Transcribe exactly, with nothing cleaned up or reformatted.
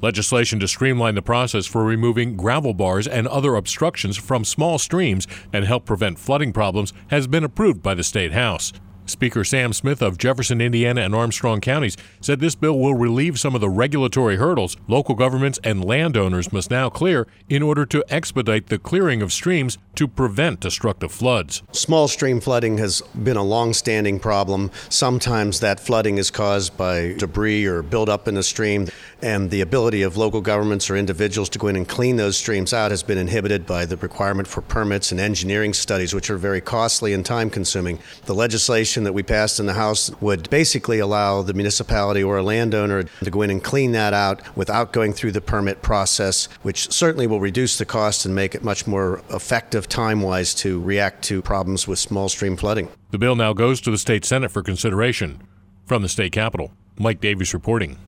Legislation to streamline the process for removing gravel bars and other obstructions from small streams and help prevent flooding problems has been approved by the State House. Speaker Sam Smith of Jefferson, Indiana and Armstrong counties said this bill will relieve some of the regulatory hurdles local governments and landowners must now clear in order to expedite the clearing of streams to prevent destructive floods. Small stream flooding has been a long-standing problem. Sometimes that flooding is caused by debris or buildup in the stream, and the ability of local governments or individuals to go in and clean those streams out has been inhibited by the requirement for permits and engineering studies, which are very costly and time-consuming. The legislation that we passed in the House would basically allow the municipality or a landowner to go in and clean that out without going through the permit process, which certainly will reduce the cost and make it much more effective time-wise to react to problems with small stream flooding. The bill now goes to the state Senate for consideration. From the state capitol, Mike Davies reporting.